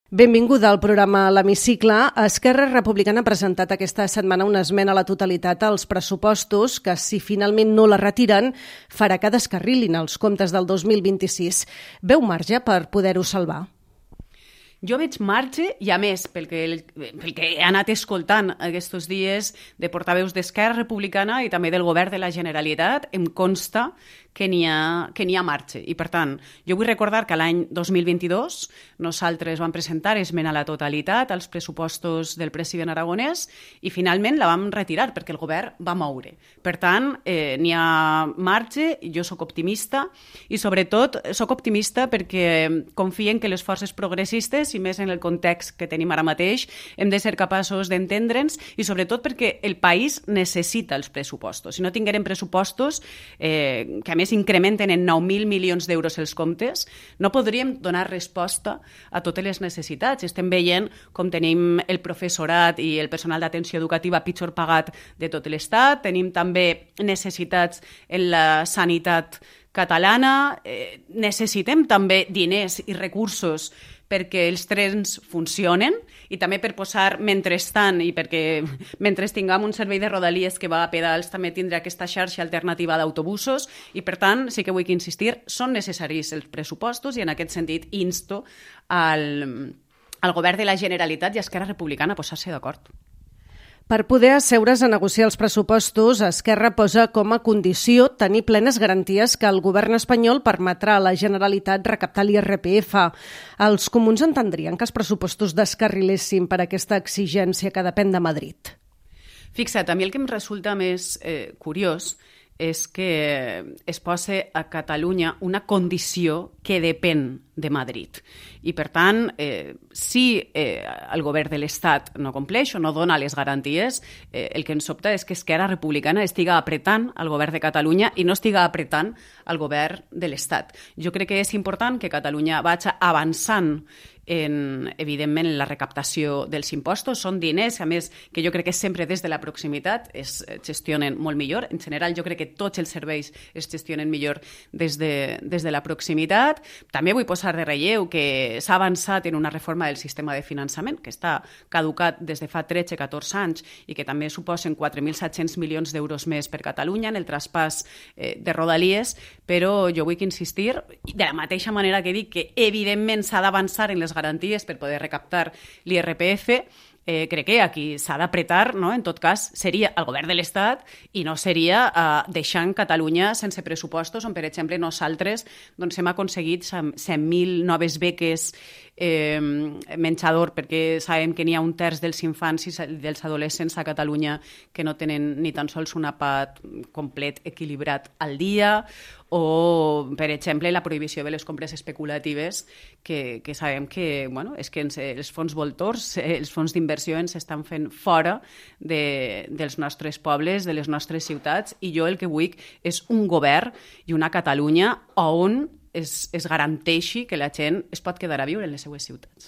Benvinguda al programa L'Hemicicle. Esquerra Republicana ha presentat aquesta setmana una esmena a la totalitat als pressupostos que, si finalment no la retiren, farà que descarrilin els comptes del 2026. Veu marge per poder-ho salvar? Jo veig marge i, a més, pel que he anat escoltant aquests dies de portaveus d'Esquerra Republicana i també del Govern de la Generalitat, em consta que n'hi ha marge. I, per tant, jo vull recordar que l'any 2022 nosaltres vam presentar esmena a la totalitat als pressupostos del president aragonès i, finalment, la vam retirar perquè el govern va moure. Per tant, n'hi ha marge, jo sóc optimista i, sobretot, sóc optimista perquè confien que les forces progressistes, i més en el context que tenim ara mateix, hem de ser capaços d'entendre'ns i, sobretot, perquè el país necessita els pressupostos. Si no tinguérem pressupostos, que a més incrementen en 9.000 milions d'euros els comptes, no podríem donar resposta a totes les necessitats. Estem veient com tenim el professorat i el personal d'atenció educativa pitjor pagat de tot l'Estat, tenim també necessitats en la sanitat catalana, necessitem també diners i recursos perquè els trens funcionen i també per posar mentrestant i perquè mentre tinguem un servei de rodalies que va a pedals també tindrà aquesta xarxa alternativa d'autobusos i, per tant, sí que vull insistir, són necessaris els pressupostos i en aquest sentit insto al Govern de la Generalitat i a Esquerra Republicana a posar-se d'acord. Per poder asseure's a negociar els pressupostos, Esquerra posa com a condició tenir plenes garanties que el govern espanyol permetrà a la Generalitat recaptar l'IRPF. Els comuns entendrien que els pressupostos descarrilessin per aquesta exigència que depèn de Madrid. Fixa't, a mi el que em resulta més curiós és que es posa a Catalunya una condició que depèn de Madrid. I, per tant, si el govern de l'Estat no compleix o no dona les garanties, el que ens sobta és que Esquerra Republicana estiga apretant al govern de Catalunya i no estiga apretant al govern de l'Estat. Jo crec que és important que Catalunya vagi avançant evidentment, en la recaptació dels impostos. Són diners, a més, que jo crec que sempre des de la proximitat es gestionen molt millor. En general, jo crec que tots els serveis es gestionen millor des de la proximitat. També vull posar de relleu que s'ha avançat en una reforma del sistema de finançament, que està caducat des de fa 13-14 anys i que també suposen 4.700 milions d'euros més per Catalunya en el traspàs de rodalies, però jo vull insistir, de la mateixa manera que dic que evidentment s'ha d'avançar en les garanties per poder recaptar l'IRPF, crec que aquí s'ha d'apretar, no? En tot cas, seria el govern de l'Estat i no seria deixant Catalunya sense pressupostos on, per exemple, nosaltres hem aconseguit 100.000 noves beques menjador, perquè sabem que n'hi ha un terç dels infants i dels adolescents a Catalunya que no tenen ni tan sols un àpat complet equilibrat al dia, o, per exemple, la prohibició de les compres especulatives, que sabem que, és que els fons voltors, els fons d'inversió ens estan fent fora dels nostres pobles, de les nostres ciutats, i jo el que vull és un govern i una Catalunya on es garanteixi que la gent es pot quedar a viure en les seues ciutats.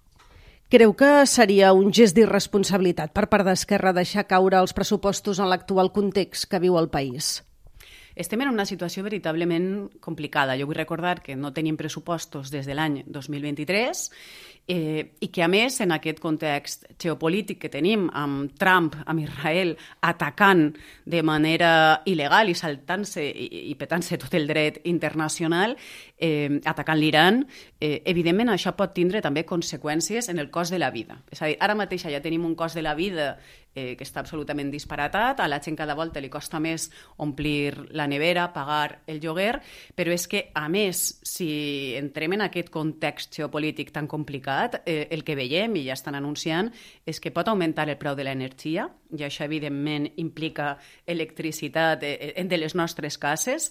Creu que seria un gest d'irresponsabilitat per part d'Esquerra deixar caure els pressupostos en l'actual context que viu el país? Estem en una situació veritablement complicada. Jo vull recordar que no tenim pressupostos des de l'any 2023 i que, a més, en aquest context geopolític que tenim amb Trump, amb Israel, atacant de manera il·legal i saltant-se i petant-se tot el dret internacional, atacant l'Iran, evidentment això pot tindre també conseqüències en el cost de la vida. És a dir, ara mateix ja tenim un cost de la vida que està absolutament disparatat, a la gent cada volta li costa més omplir la nevera, pagar el lloguer, però és que, a més, si entrem en aquest context geopolític tan complicat, el que veiem, i ja estan anunciant, és que pot augmentar el preu de l'energia, i això, evidentment, implica electricitat de les nostres cases,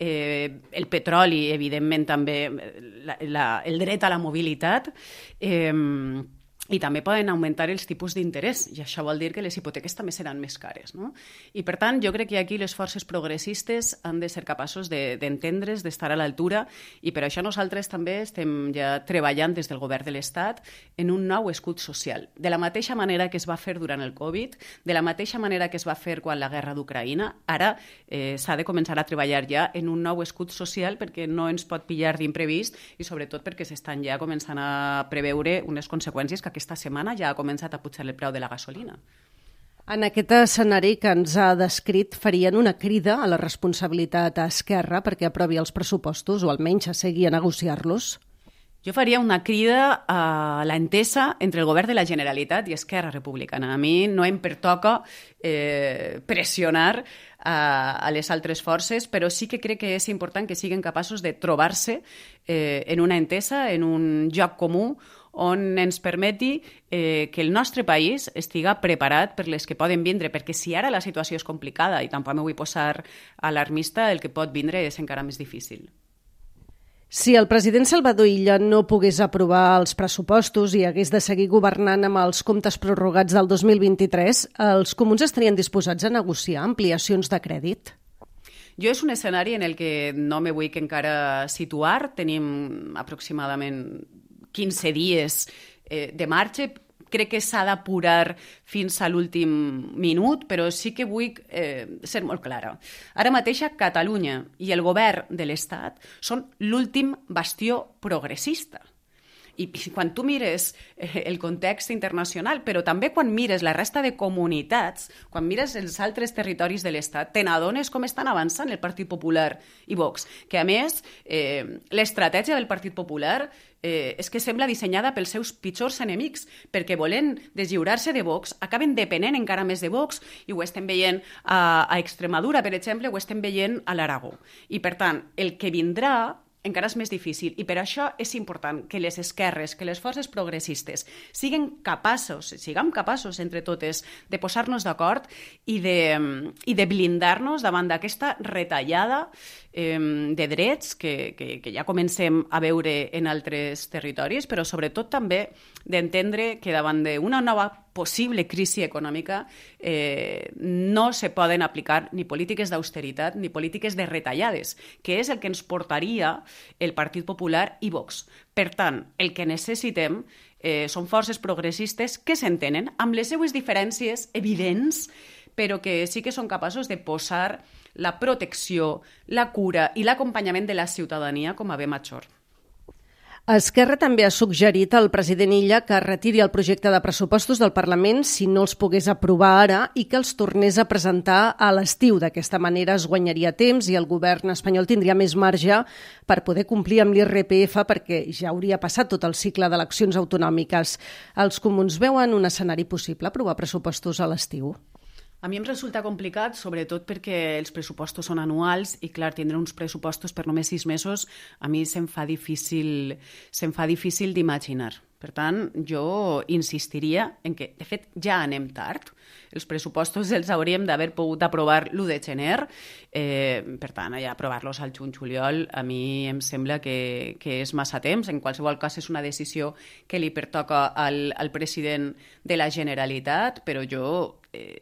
el petroli, evidentment, també el dret a la mobilitat, i també poden augmentar els tipus d'interès, i això vol dir que les hipoteques també seran més cares, no? I per tant, jo crec que aquí les forces progressistes han de ser capaços d'entendre's, d'estar a l'altura, i per això nosaltres també estem ja treballant des del govern de l'Estat en un nou escut social. De la mateixa manera que es va fer durant el Covid, de la mateixa manera que es va fer quan la guerra d'Ucraïna, ara s'ha de començar a treballar ja en un nou escut social perquè no ens pot pillar d'imprevist i sobretot perquè s'estan ja començant a preveure unes conseqüències que aquesta setmana ja ha començat a pujar el preu de la gasolina. En aquest escenari que ens ha descrit, farien una crida a la responsabilitat a Esquerra perquè aprovi els pressupostos o almenys a seguir a negociar-los? Jo faria una crida a l'entesa entre el govern de la Generalitat i Esquerra Republicana. A mi no em pertoca pressionar a les altres forces, però sí que crec que és important que siguin capaços de trobar-se en una entesa, en un joc comú, on ens permeti que el nostre país estiga preparat per les que poden vindre, perquè si ara la situació és complicada i tampoc me vull posar alarmista, el que pot vindre és encara més difícil. Si el president Salvador Illa no pogués aprovar els pressupostos i hagués de seguir governant amb els comptes prorrogats del 2023, els comuns estarien disposats a negociar ampliacions de crèdit? Jo és un escenari en el que no me vull que encara situar. Tenim aproximadament 15 dies de marxa. Crec que s'ha d'apurar fins a l'últim minut, però sí que vull ser molt clara. Ara mateix Catalunya i el govern de l'Estat són l'últim bastió progressista. I quan tu mires el context internacional, però també quan mires la resta de comunitats, quan mires els altres territoris de l'Estat, te n'adones com estan avançant el Partit Popular i Vox, que a més l'estratègia del Partit Popular és que sembla dissenyada pels seus pitjors enemics, perquè volent deslliurar-se de Vox acaben depenent encara més de Vox, i ho estem veient a Extremadura, per exemple, ho estem veient a l'Aragó. I per tant, el que vindrà encara és més difícil, i per això és important que les esquerres, que les forces progressistes siguem capaços entre totes de posar-nos d'acord i de blindar-nos davant d'aquesta retallada de drets que ja comencem a veure en altres territoris, però sobretot també d'entendre que davant d'una nova possible crisi econòmica no se poden aplicar ni polítiques d'austeritat ni polítiques de retallades, que és el que ens portaria el Partit Popular i Vox. Per tant, el que necessitem són forces progressistes que s'entenen amb les seues diferències evidents, però que sí que són capaços de posar la protecció, la cura i l'acompanyament de la ciutadania com a bé major. Esquerra també ha suggerit al president Illa que retiri el projecte de pressupostos del Parlament si no els pogués aprovar ara i que els tornés a presentar a l'estiu. D'aquesta manera es guanyaria temps i el govern espanyol tindria més marge per poder complir amb l'IRPF perquè ja hauria passat tot el cicle d'eleccions autonòmiques. Els comuns veuen un escenari possible aprovar pressupostos a l'estiu? A mi em resulta complicat, sobretot perquè els pressupostos són anuals i, clar, tindre uns pressupostos per només 6 mesos a mi se'm fa difícil d'imaginar. Per tant, jo insistiria en que, de fet, ja anem tard. Els pressupostos els hauríem d'haver pogut aprovar l'1 de gener. Per tant, ja aprovar-los al juny-juliol a mi em sembla que és massa temps. En qualsevol cas, és una decisió que li pertoca al president de la Generalitat, però jo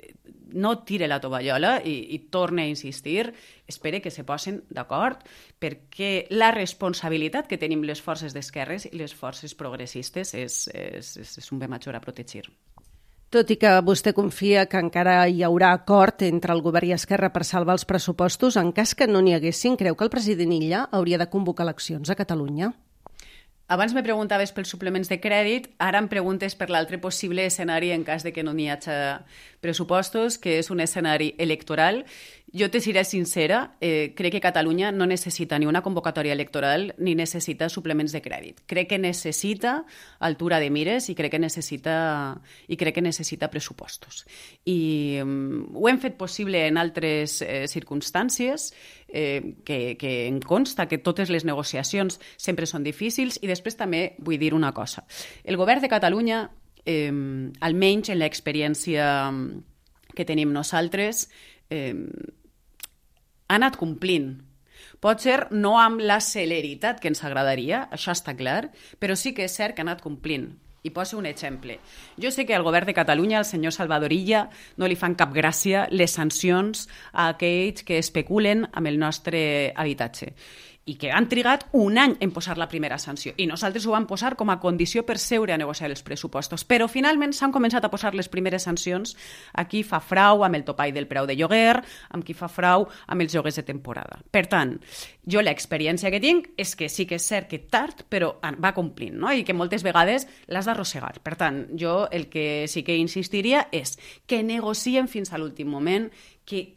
no tire la tovallola i torne a insistir, espere que se posen d'acord, perquè la responsabilitat que tenim les forces d'esquerres i les forces progressistes és un bé major a protegir. Tot i que vostè confia que encara hi haurà acord entre el govern i Esquerra per salvar els pressupostos, en cas que no n'hi haguessin, creu que el president Illa hauria de convocar eleccions a Catalunya? Abans me preguntaves pels suplements de crèdit, ara em preguntes per l'altre possible escenari en cas de que no n'hi hagi pressupostos, que és un escenari electoral. Jo te seré sincera, crec que Catalunya no necessita ni una convocatòria electoral ni necessita suplements de crèdit. Crec que necessita altura de mires i crec que necessita pressupostos. I ho hem fet possible en altres circumstàncies, que em consta que totes les negociacions sempre són difícils, i després també vull dir una cosa. El govern de Catalunya, almenys en l'experiència que tenim nosaltres, ha anat complint. Pot ser no amb la celeritat que ens agradaria, això està clar, però sí que és cert que ha anat complint. I poso un exemple. Jo sé que al govern de Catalunya, al senyor Salvador Illa, no li fan cap gràcia les sancions a aquells que especulen amb el nostre habitatge i que han trigat un any en posar la primera sanció. I nosaltres ho vam posar com a condició per seure a negociar els pressupostos. Però finalment s'han començat a posar les primeres sancions a qui fa frau amb el topall del preu de lloguer, amb qui fa frau amb els lloguers de temporada. Per tant, jo l'experiència que tinc és que sí que és cert que tard, però va complint, no? I que moltes vegades l'has d'arrossegar. Per tant, jo el que sí que insistiria és que negocien fins a l'últim moment, que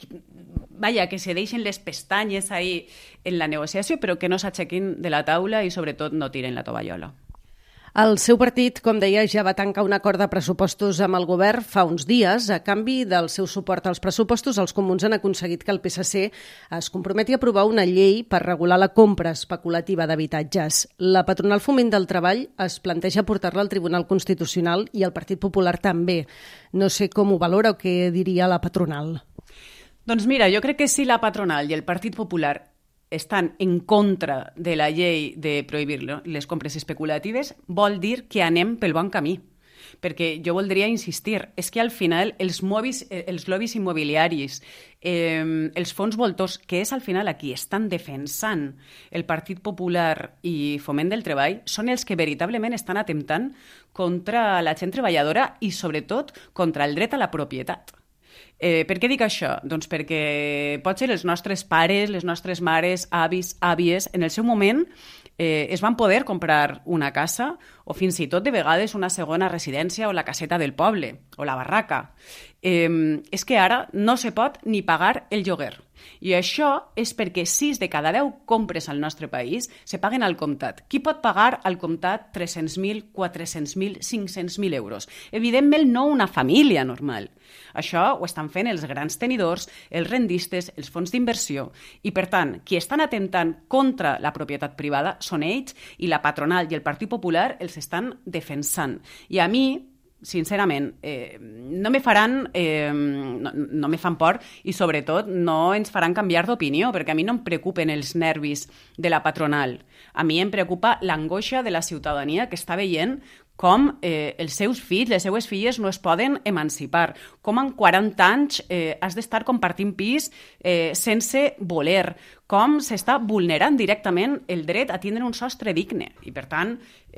se deixen les pestanyes ahí en la negociació, però que no s'aixequin de la taula i sobretot no tiren la tovallola. El seu partit, com deia, ja va tancar un acord de pressupostos amb el govern fa uns dies. A canvi del seu suport als pressupostos, els comuns han aconseguit que el PSC es comprometi a aprovar una llei per regular la compra especulativa d'habitatges. La patronal Foment del Treball es planteja portar-la al Tribunal Constitucional i el Partit Popular també. No sé com ho valora o què diria la patronal. Doncs mira, jo crec que si la patronal i el Partit Popular estan en contra de la llei de prohibir les compres especulatives, vol dir que anem pel bon camí. Perquè jo voldria insistir, és que al final els lobbys immobiliaris, els fons voltors, que és al final a qui estan defensant el Partit Popular i Foment del Treball, són els que veritablement estan atemptant contra la gent treballadora i sobretot contra el dret a la propietat. Per què dic això? Doncs perquè potser els nostres pares, les nostres mares, avis, àvies, en el seu moment es van poder comprar una casa o fins i tot de vegades una segona residència o la caseta del poble o la barraca. És que ara no se pot ni pagar el lloguer. I això és perquè 6 de cada 10 compres al nostre país se paguen al comptat. Qui pot pagar al comptat 300.000, 400.000, 500.000 euros? Evidentment no una família normal. Això ho estan fent els grans tenidors, els rendistes, els fons d'inversió. I, per tant, qui estan atemptant contra la propietat privada són ells i la patronal i el Partit Popular els estan defensant. I a mi, sincerament, no me fan por i sobretot no ens faran canviar d'opinió, perquè a mi no em preocupen els nervis de la patronal. A mi em preocupa l'angoixa de la ciutadania que està veient com els seus fills, les seues filles no es poden emancipar, com en 40 anys has d'estar compartint pis sense voler, com s'està vulnerant directament el dret a tindre un sostre digne. I, per tant,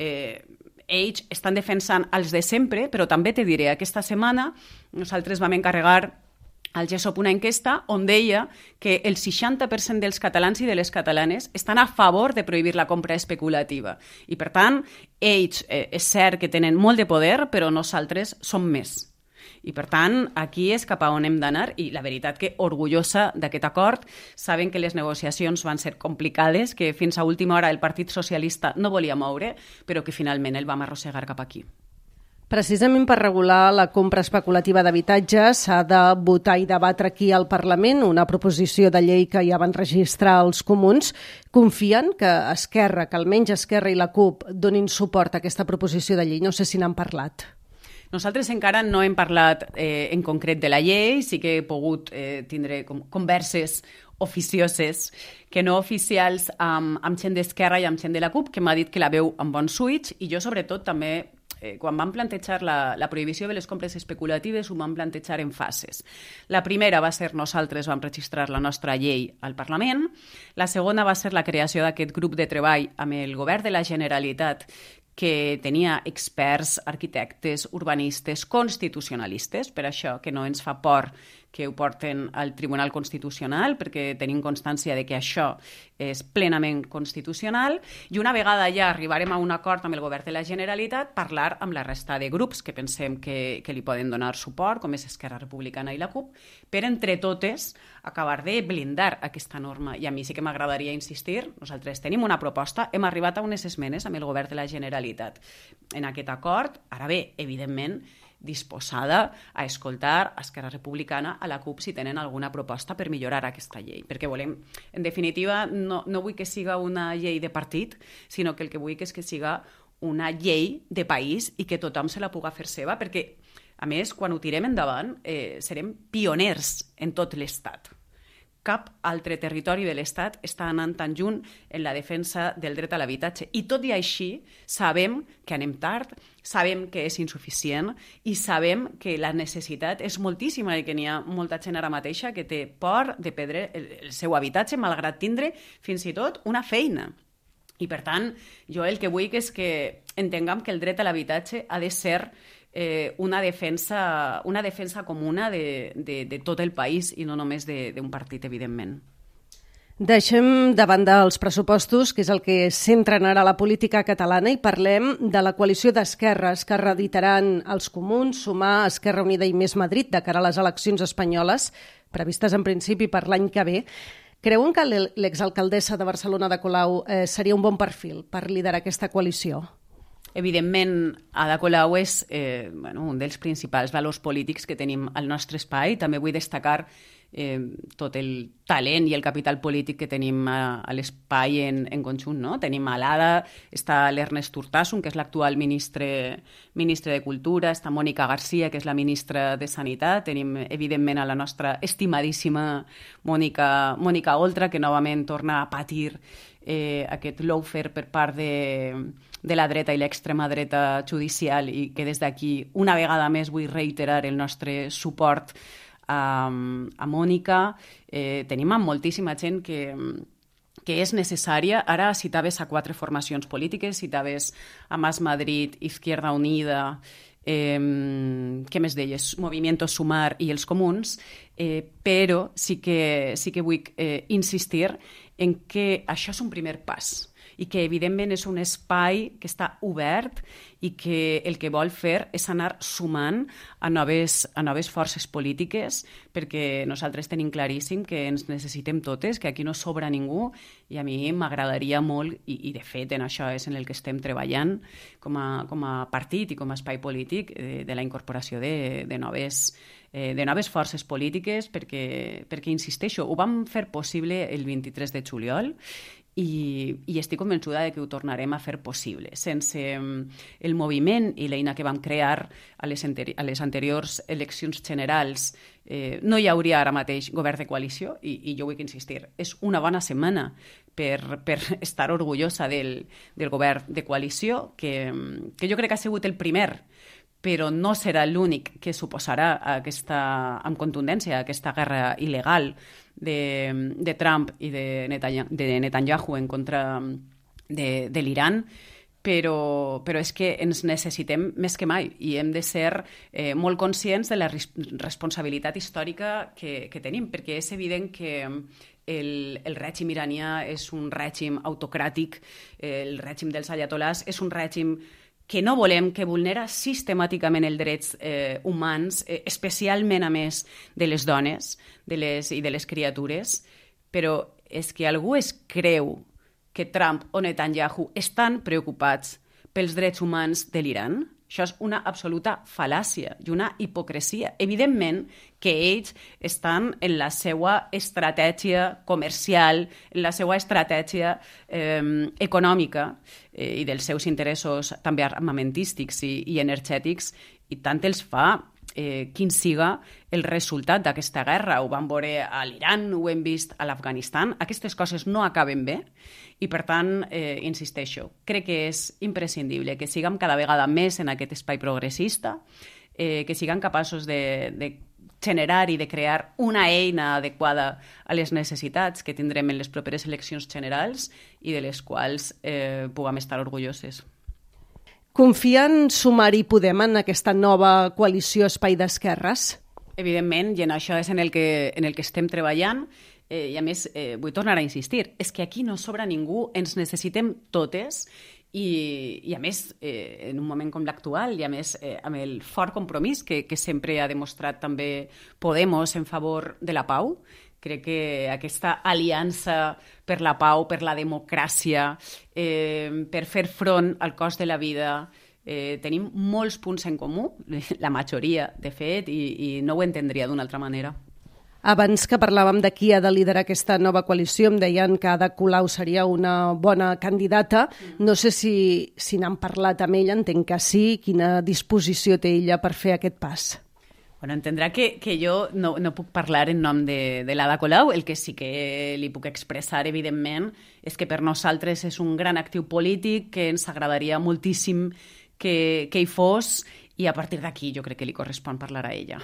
ells estan defensant els de sempre, però també te diré, aquesta setmana nosaltres vam encarregar al GESOP una enquesta on deia que el 60% dels catalans i de les catalanes estan a favor de prohibir la compra especulativa. I, per tant, ells és cert que tenen molt de poder, però nosaltres som més. I, per tant, aquí és cap a on hem d'anar i la veritat que orgullosa d'aquest acord. Saben que les negociacions van ser complicades, que fins a última hora el Partit Socialista no volia moure, però que finalment el vam arrossegar cap aquí. Precisament per regular la compra especulativa d'habitatges s'ha de votar i debatre aquí al Parlament una proposició de llei que ja van registrar els comuns. Confien que Esquerra, que almenys Esquerra i la CUP donin suport a aquesta proposició de llei? No sé si n'han parlat. Nosaltres encara no hem parlat en concret de la llei, sí que he pogut tindre converses oficioses, que no oficials, amb gent d'Esquerra i amb gent de la CUP, que m'ha dit que la veu amb bons ulls, i jo sobretot també, quan vam plantejar la prohibició de les compres especulatives, ho vam plantejar en fases. La primera va ser nosaltres vam registrar la nostra llei al Parlament, la segona va ser la creació d'aquest grup de treball amb el govern de la Generalitat, que tenia experts, arquitectes, urbanistes, constitucionalistes, per això que no ens fa por que ho porten al Tribunal Constitucional, perquè tenim constància de que això és plenament constitucional, i una vegada ja arribarem a un acord amb el govern de la Generalitat, parlar amb la resta de grups que pensem que li poden donar suport, com és Esquerra Republicana i la CUP, per entre totes acabar de blindar aquesta norma. I a mi sí que m'agradaria insistir, nosaltres tenim una proposta, hem arribat a unes esmenes amb el govern de la Generalitat en aquest acord, ara bé, evidentment, disposada a escoltar a Esquerra Republicana, a la CUP, si tenen alguna proposta per millorar aquesta llei. Perquè volem, en definitiva, no vull que siga una llei de partit, sinó que el que vull és que siga una llei de país i que tothom se la puga fer seva, perquè, a més, quan ho tirem endavant, serem pioners en tot l'Estat. cap altre territori de l'Estat està anant tan junt en la defensa del dret a l'habitatge. I tot i així sabem que anem tard, sabem que és insuficient i sabem que la necessitat és moltíssima i que n'hi ha molta gent ara mateixa que té por de perdre el seu habitatge malgrat tindre fins i tot una feina. I per tant, jo el que vull és que entenguem que el dret a l'habitatge ha de ser una defensa comuna de tot el país i no només d'un partit, evidentment. Deixem de banda els pressupostos, que és el que centren ara la política catalana, i parlem de la coalició d'esquerres que reeditaran els Comuns, Sumar, Esquerra Unida i Més Madrid de cara a les eleccions espanyoles, previstes en principi per l'any que ve. Creuen que l'exalcaldessa de Barcelona, Ada Colau, seria un bon perfil per liderar aquesta coalició? Evidentment, Ada Colau és un dels principals valors polítics que tenim al nostre espai. També vull destacar tot el talent i el capital polític que tenim a l'espai en conjunt. No? Tenim a l'Ada, està l'Ernest Urtasun, que és l'actual ministre de Cultura, està Mònica Garcia, que és la ministra de Sanitat, tenim, evidentment, a la nostra estimadíssima Mònica Oltra, que novament torna a patir aquest lawfare per part de la dreta i l'extrema dreta judicial i que des d'aquí una vegada més vull reiterar el nostre suport a Mònica. Tenim moltíssima gent que és necessària. Ara citaves a 4 formacions polítiques, citaves a Más Madrid, Izquierda Unida, què més deies? Movimiento Sumar i els Comuns, però sí que vull insistir en que això és un primer pas i que, evidentment, és un espai que està obert i que el que vol fer és anar sumant a noves forces polítiques, perquè nosaltres tenim claríssim que ens necessitem totes, que aquí no sobra ningú, i a mi m'agradaria molt, i de fet en això és en el que estem treballant com a partit i com a espai polític, de la incorporació de noves forces polítiques, perquè insisteixo, ho vam fer possible el 23 de juliol, i estic convençuda de que ho tornarem a fer possible. Sense el moviment i l'eina que vam crear a les anteriors eleccions generals, no hi hauria ara mateix govern de coalició, i jo vull insistir, és una bona setmana per estar orgullosa del govern de coalició, que jo crec que ha sigut el primer, però no serà l'únic que suposarà amb contundència aquesta guerra il·legal de Trump i de Netanyahu en contra de l'Iran, però és que ens necessitem més que mai i hem de ser molt conscients de la responsabilitat històrica que tenim, perquè és evident que el règim iranià és un règim autocràtic, el règim dels ayatolás és un règim que no volem, que vulnera sistemàticament els drets humans, especialment, a més, de les dones i de les criatures, però és que algú es creu que Trump o Netanyahu estan preocupats pels drets humans de l'Iran? Això és una absoluta fal·làcia i una hipocresia. Evidentment que ells estan en la seva estratègia comercial, en la seva estratègia econòmica i dels seus interessos també armamentístics i energètics, i tant els fa quin siga el resultat d'aquesta guerra. Ho vam veure a l'Iran, ho hem vist a l'Afganistan. Aquestes coses no acaben bé i, per tant, insisteixo, crec que és imprescindible que siguem cada vegada més en aquest espai progressista, que siguem capaços de generar i de crear una eina adequada a les necessitats que tindrem en les properes eleccions generals i de les quals puguem estar orgulloses. Confien Sumar i Podem en aquesta nova coalició Espai d'Esquerres? Evidentment, i en això és en el que estem treballant, i a més vull tornar a insistir, és que aquí no sobra ningú, ens necessitem totes, i a més, en un moment com l'actual, i a més amb el fort compromís que sempre ha demostrat també Podemos en favor de la pau. Crec que aquesta aliança per la pau, per la democràcia, per fer front al cost de la vida, tenim molts punts en comú, la majoria, de fet, i no ho entendria d'una altra manera. Abans que parlàvem de qui ha de liderar aquesta nova coalició, em deien que Ada Colau seria una bona candidata. No sé si n'han parlat amb ella, entenc que sí. Quina disposició té ella per fer aquest pas? Bueno, entendrà que jo no puc parlar en nom de l'Ada Colau. El que sí que li puc expressar, evidentment, és que per nosaltres és un gran actiu polític, que ens agradaria moltíssim que hi fos, i a partir d'aquí jo crec que li correspon parlar a ella.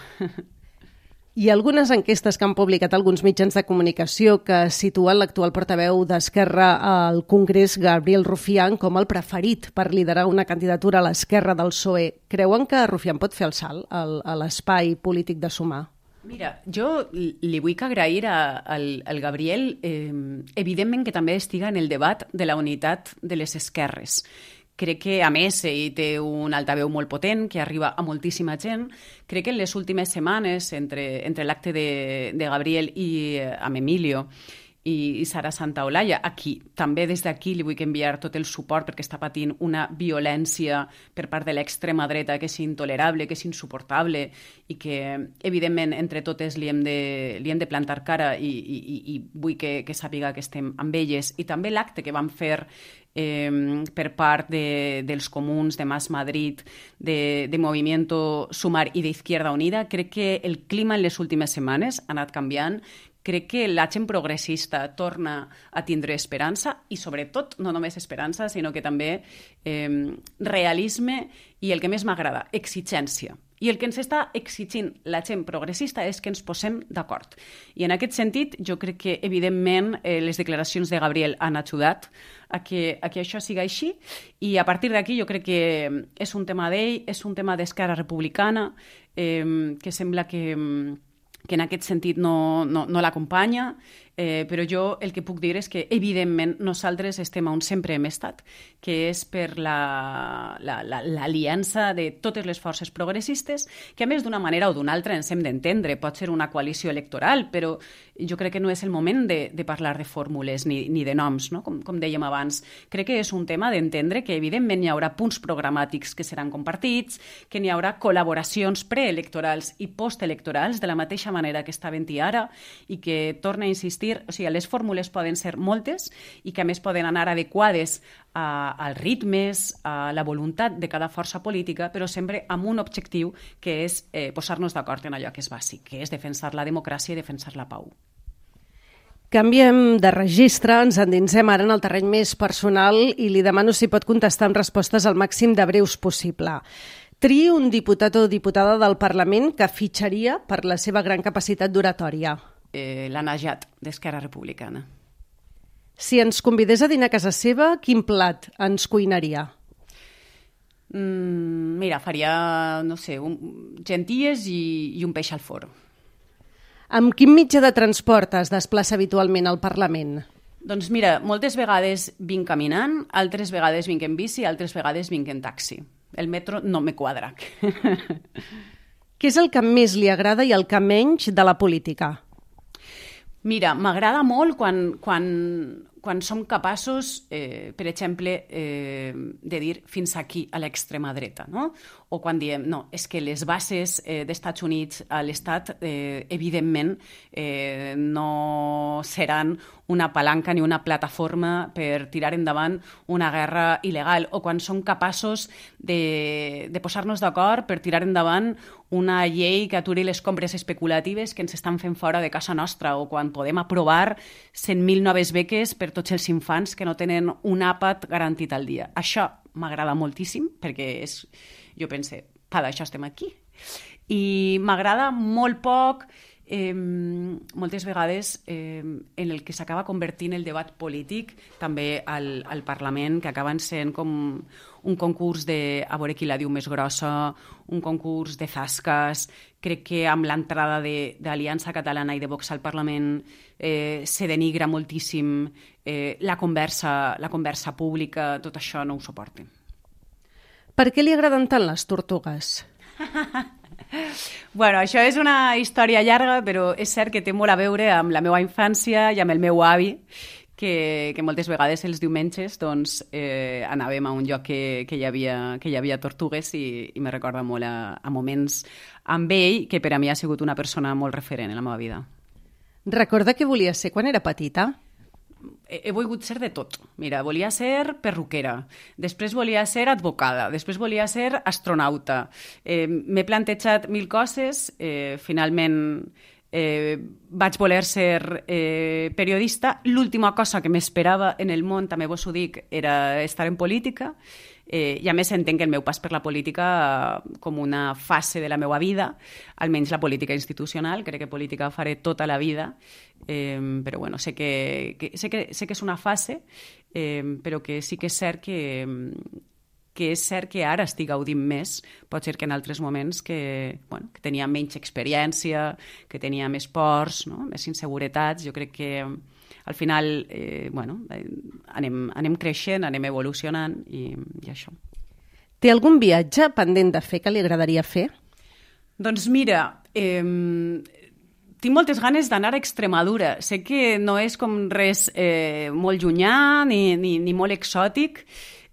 Hi ha algunes enquestes que han publicat alguns mitjans de comunicació que situen l'actual portaveu d'Esquerra al Congrés, Gabriel Rufián, com el preferit per liderar una candidatura a l'esquerra del PSOE. Creuen que Rufián pot fer el salt a l'espai polític de Sumar? Mira, jo li vull agrair al Gabriel, evidentment que també estiga en el debat de la unitat de les esquerres. Crec que, a més, ell té un altaveu molt potent que arriba a moltíssima gent. Crec que en les últimes setmanes, entre l'acte de Gabriel i amb Emilio i Sara Santaolalla, aquí, també des d'aquí li vull enviar tot el suport perquè està patint una violència per part de l'extrema dreta que és intolerable, que és insuportable i que, evidentment, entre totes li hem de plantar cara i vull que sàpiga que estem amb elles. I també l'acte que vam fer per part dels comuns, de Más Madrid, de Movimiento Sumar i d'Izquierda Unida. Crec que el clima en les últimes setmanes ha anat canviant. Crec que la gent progressista torna a tindre esperança i, sobretot, no només esperança, sinó que també realisme i, el que més m'agrada, exigència. I el que ens està exigint la gent progressista és que ens posem d'acord. I en aquest sentit, jo crec que, evidentment, les declaracions de Gabriel han ajudat a que això siga així, i a partir d'aquí jo crec que és un tema d'ell, és un tema d'Esquerra Republicana, que sembla que en aquest sentit no l'acompanya, però jo el que puc dir és que, evidentment, nosaltres estem on sempre hem estat, que és per l'aliança de totes les forces progressistes, que a més d'una manera o d'una altra ens hem d'entendre. Pot ser una coalició electoral, però jo crec que no és el moment de parlar de fórmules ni de noms, no? Com dèiem abans. Crec que és un tema d'entendre que, evidentment, hi haurà punts programàtics que seran compartits, que n'hi haurà col·laboracions preelectorals i postelectorals, de la mateixa manera que està havent-hi ara, i que, torna a insistir, o sigui, les fórmules poden ser moltes i que a més poden anar adequades als ritmes, a la voluntat de cada força política, però sempre amb un objectiu que és posar-nos d'acord en allò que és bàsic, que és defensar la democràcia i defensar la pau. Canviem de registre, ens endinsem ara en el terreny més personal i li demano si pot contestar amb respostes al màxim de breus possible. Triï un diputat o diputada del Parlament que fitxaria per la seva gran capacitat d'oratòria. La Najat, d'Esquerra Republicana. Si ens convidés a dinar a casa seva, quin plat ens cuinaria? Mira, faria, no sé, gentilles i un peix al forn. Amb quin mitjà de transport es desplaça habitualment al Parlament? Doncs mira, moltes vegades vinc caminant, altres vegades vinc en bici, altres vegades vinc en taxi. El metro no me quadra. Què és el que més li agrada i el que menys de la política? Mira, m'agrada molt quan som capaços, per exemple, de dir fins aquí a l'extrema dreta, no? O quan diem, no, és que les bases d'Estats Units a l'Estat, evidentment, no seran una palanca ni una plataforma per tirar endavant una guerra il·legal, o quan som capaços de posar-nos d'acord per tirar endavant una llei que aturi les compres especulatives que ens estan fent fora de casa nostra, o quan podem aprovar 100.000 noves beques per tots els infants que no tenen un àpat garantit al dia. Això m'agrada moltíssim, perquè jo pense, per això estem aquí. I m'agrada molt poc, moltes vegades, en el que s'acaba convertint el debat polític també al Parlament, que acaben sent com un concurs de a veure qui la diu més grossa, un concurs de zasques. Crec que amb l'entrada d'Aliança Catalana i de Vox al Parlament se denigra moltíssim la conversa pública. Tot això no ho suporto. Per què li agraden tant les tortugues? Bueno, això és una història llarga, però és cert que té molt a veure amb la meva infància i amb el meu avi, que moltes vegades els diumenges doncs, anàvem a un lloc que hi havia tortugues i me recorda molt a moments amb ell, que per a mi ha sigut una persona molt referent en la meva vida. Recorda què volia ser quan era petita? he volgut ser de tot. Mira, volia ser perruquera, després volia ser advocada, després volia ser astronauta. M'he plantejat 1000 coses, finalment vaig voler ser periodista. L'última cosa que m'esperava en el món, també vos ho dic, era estar en política. I a més entenc el meu pas per la política com una fase de la meva vida, almenys la política institucional. Crec que política faré tota la vida, però bueno, sé que és una fase, però que sí que és cert que ara estic gaudint més. Pot ser que en altres moments que tenia menys experiència, que tenia més pors, no? Més inseguretats. Jo crec que al final anem creixent, anem evolucionant i això. Té algun viatge pendent de fer que li agradaria fer? Doncs mira, tinc moltes ganes d'anar a Extremadura. Sé que no és com res molt llunyà ni molt exòtic.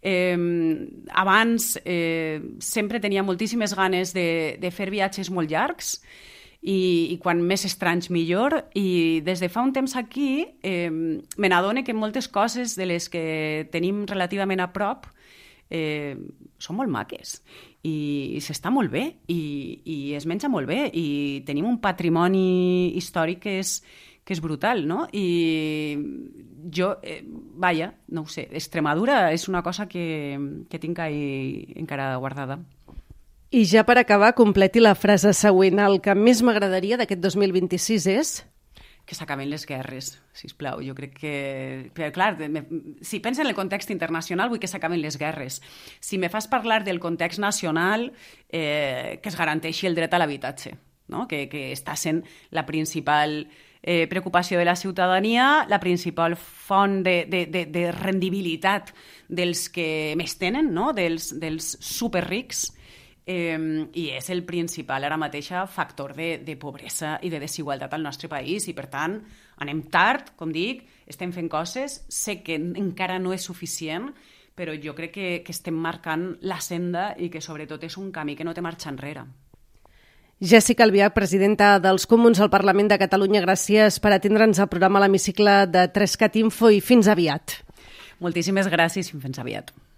Abans sempre tenia moltíssimes ganes de fer viatges molt llargs, i quan més estranys millor, i des de fa un temps aquí me n'adono que moltes coses de les que tenim relativament a prop són molt maques i s'està molt bé i es menja molt bé i tenim un patrimoni històric que és brutal, no? I jo, no ho sé, Extremadura és una cosa que tinc ahí encara guardada. I ja per acabar, completi la frase següent. El que més m'agradaria d'aquest 2026 és... Que s'acaben les guerres, sisplau. Jo crec que... Però, clar, si penso en el context internacional, vull que s'acaben les guerres. Si me fas parlar del context nacional, que es garanteixi el dret a l'habitatge, no? Que està sent la principal preocupació de la ciutadania, la principal font de rendibilitat dels que més tenen, no? Dels superrics, i és el principal ara mateix factor de pobresa i de desigualtat al nostre país, i per tant anem tard, com dic, estem fent coses, sé que encara no és suficient, però jo crec que estem marcant la senda i que sobretot és un camí que no té marxa enrere. Jèssica Albiach, presidenta dels Comuns al Parlament de Catalunya, gràcies per atendre'ns al programa a l'hemicicle de 3cat Info i fins aviat. Moltíssimes gràcies i fins aviat.